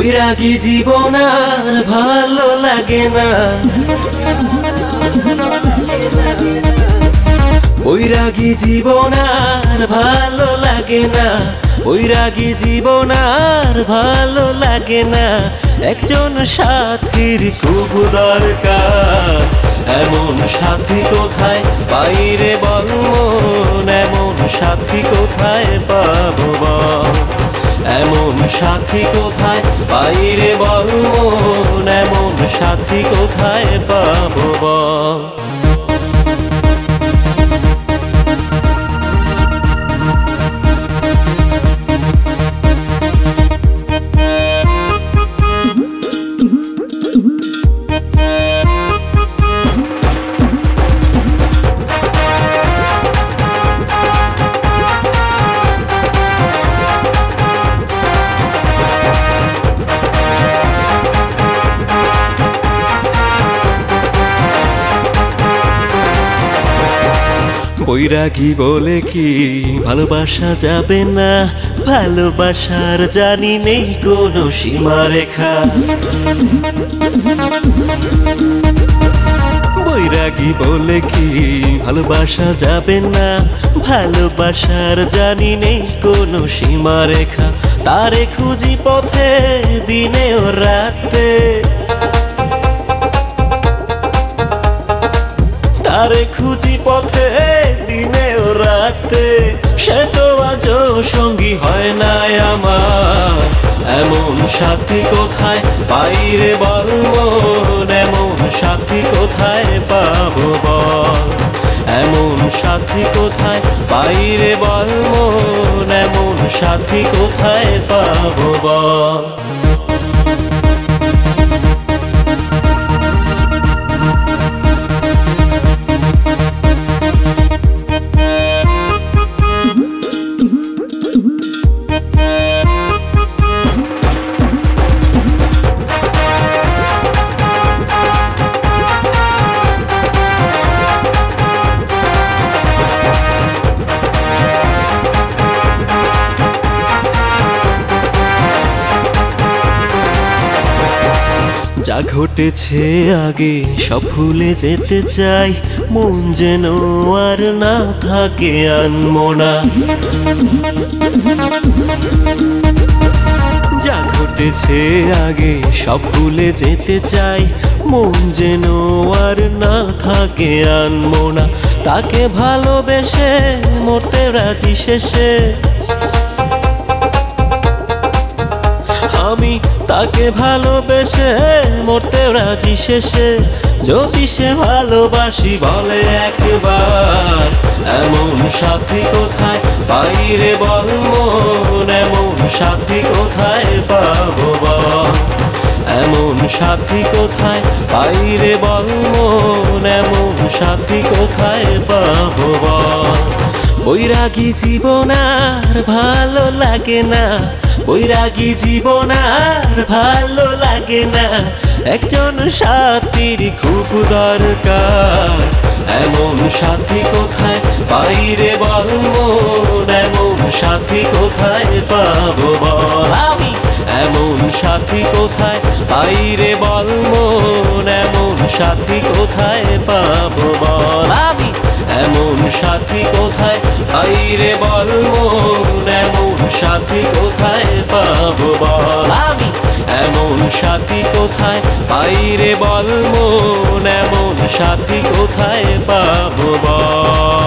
বৈরাগী জীবন আর ভালো লাগে না, বৈরাগী জীবন আর ভালো লাগে না, বৈরাগী জীবন আর ভালো লাগে না। একজন সাথীর খুব দরকার, এমন সাথী কোথায় বাইরে বল মন, এমন সাথী কোথায় পাবো বল, এমন সাথী কোথায় বাইরে বল মন, এমন সাথী কোথায় পাবো বল। বৈরাগী বলে কি ভালোবাসা যাবে না, ভালোবাসার জানি নেই কোনো সীমারেখা। বৈরাগী বলে কি ভালোবাসা যাবে না, ভালোবাসার জানি নেই কোনো সীমারেখা। তারে খুঁজি পথে দিনে ও রাতে, তারে খুঁজি পথে দিনে ও রাতে, সে তো আজও সঙ্গী হয় না আমার। এমন সাথী কোথায় বাইরে বল মন, এমন সাথী কোথায় পাবো বল, এমন সাথী কোথায় বাইরে বল মন, এমন সাথী কোথায় পাবো বল। যা ঘটেছে আগে সব ভুলে যেতে চাই, মন যেন আর না থাকে আনমনা। যা ঘটেছে আগে সব ভুলে যেতে চাই, মন যেন আর না থাকে আনমনা। তাকে ভালোবেসে মরতে রাজি শেষে, আমি তাকে ভালোবেসে মরতে রাজি শেষে। যদি সে ভালোবাসি বলে একবার, এমন সাথী কোথায় বাইরে বল মন, এমন সাথী কোথায় পাবো বল, এমন সাথী কোথায় বাইরে বল মন, এমন সাথী কোথায় পাবো বল। বৈরাগী জীবন আর ভালো লাগে না, বৈরাগী জীবন আর ভালো লাগে না। একজন সাথীর খুব দরকার, এমন সাথী কোথায় বাইরে বল মন, এমন সাথী কোথায় পাবো বল। আমি এমন সাথী কোথায় বাইরে বল মন, এমন সাথী কোথায় পাবো বল। আমি এমন সাথী কোথায় বাইরে বল মন, এমন সাথী কোথায় পাবো বল। আমি এমন সাথী কোথায় বাইরে বল মন, এমন সাথী কোথায় পাবো বল।